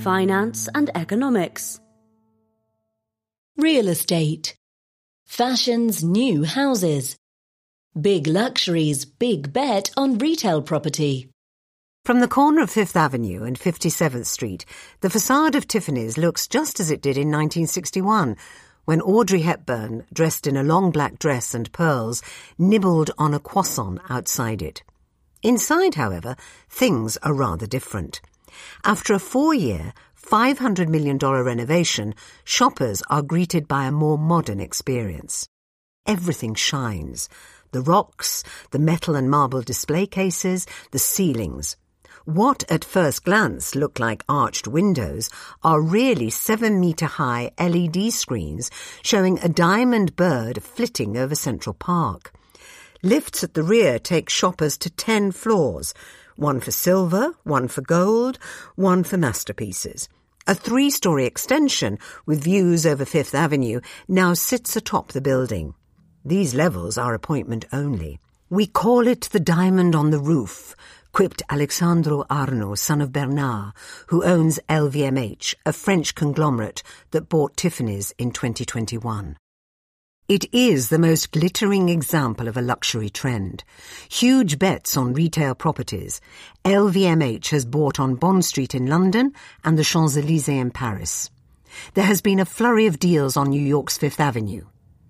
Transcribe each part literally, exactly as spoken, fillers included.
finance and economics. Real estate. Fashion's new houses. Big luxury's big bet on retail property. From the corner of Fifth Avenue and fifty-seventh Street, the facade of Tiffany's looks just as it did in nineteen sixty-one, when Audrey Hepburn, dressed in a long black dress and pearls, nibbled on a croissant outside it. Inside, however, things are rather different. After a four-year, five hundred million dollars renovation, shoppers are greeted by a more modern experience. Everything shines. The rocks, the metal and marble display cases, the ceilings. What at first glance look like arched windows are really seven-metre-high L E D screens showing a diamond bird flitting over Central Park. Lifts at the rear take shoppers to ten floors, one for silver, one for gold, one for masterpieces. A three-storey extension with views over Fifth Avenue now sits atop the building. These levels are appointment only. We call it the diamond on the roof, quipped Alexandro Arnaud, son of Bernard, who owns L V M H, a French conglomerate that bought Tiffany's in twenty twenty-one. It is the most glittering example of a luxury trend. Huge bets on retail properties. L V M H has bought on Bond Street in London and the Champs-Élysées in Paris. There has been a flurry of deals on New York's Fifth Avenue.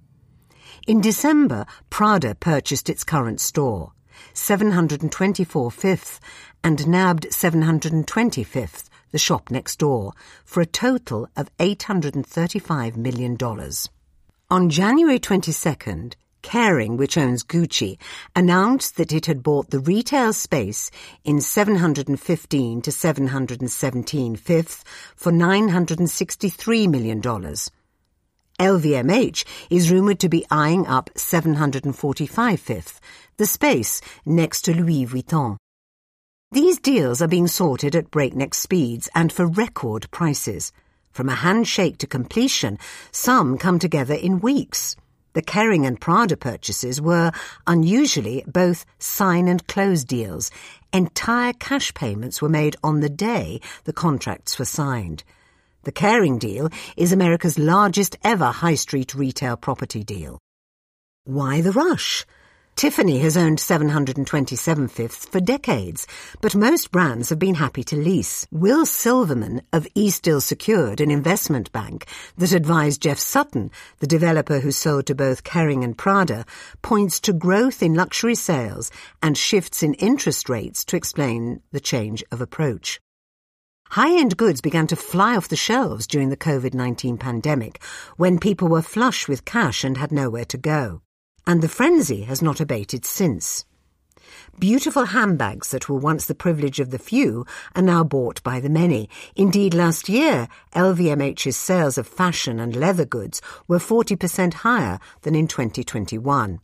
In December, Prada purchased its current store, seven hundred twenty-four Fifth, and nabbed seven hundred twenty-fifth, the shop next door, for a total of eight hundred thirty-five million dollars. On January twenty-second, Kering, which owns Gucci, announced that it had bought the retail space in seven hundred fifteen to seven hundred seventeen Fifth for nine hundred sixty-three million dollars. L V M H is rumoured to be eyeing up seven hundred forty-five Fifth, the space next to Louis Vuitton. These deals are being sorted at breakneck speeds and for record prices. From a handshake to completion, some come together in weeks. The Kering and Prada purchases were, unusually, both sign and close deals. Entire cash payments were made on the day the contracts were signed. The Kering deal is America's largest ever high street retail property deal. Why the rush? Tiffany has owned seven hundred twenty-seven Fifth for decades, but most brands have been happy to lease. Will Silverman of Eastdil Secured, an investment bank that advised Jeff Sutton, the developer who sold to both Kering and Prada, points to growth in luxury sales and shifts in interest rates to explain the change of approach. High-end goods began to fly off the shelves during the COVID nineteen pandemic, when people were flush with cash and had nowhere to go. And the frenzy has not abated since. Beautiful handbags that were once the privilege of the few are now bought by the many. Indeed, last year, L V M H's sales of fashion and leather goods were forty percent higher than in twenty twenty-one.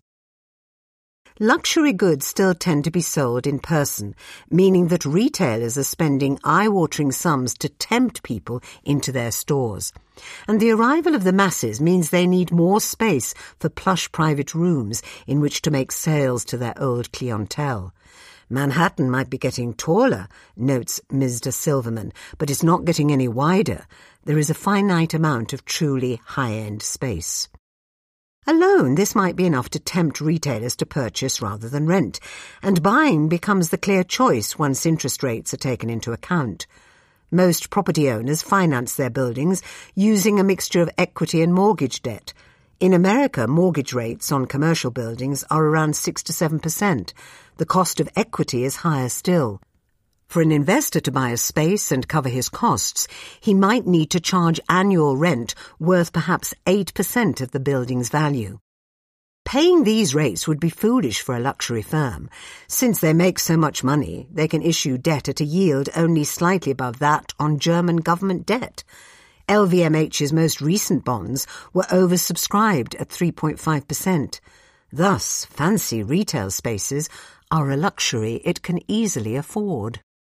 Luxury goods still tend to be sold in person, meaning that retailers are spending eye-watering sums to tempt people into their stores. And the arrival of the masses means they need more space for plush private rooms in which to make sales to their old clientele. Manhattan might be getting taller, notes Mister Silverman, but it's not getting any wider. There is a finite amount of truly high-end space. Alone, this might be enough to tempt retailers to purchase rather than rent, and buying becomes the clear choice once interest rates are taken into account. Most property owners finance their buildings using a mixture of equity and mortgage debt. In America, mortgage rates on commercial buildings are around six to seven percent. The cost of equity is higher still. For an investor to buy a space and cover his costs, he might need to charge annual rent worth perhaps eight percent of the building's value. Paying these rates would be foolish for a luxury firm. Since they make so much money, they can issue debt at a yield only slightly above that on German government debt. L V M H's most recent bonds were oversubscribed at three point five percent. Thus, fancy retail spaces are a luxury it can easily afford.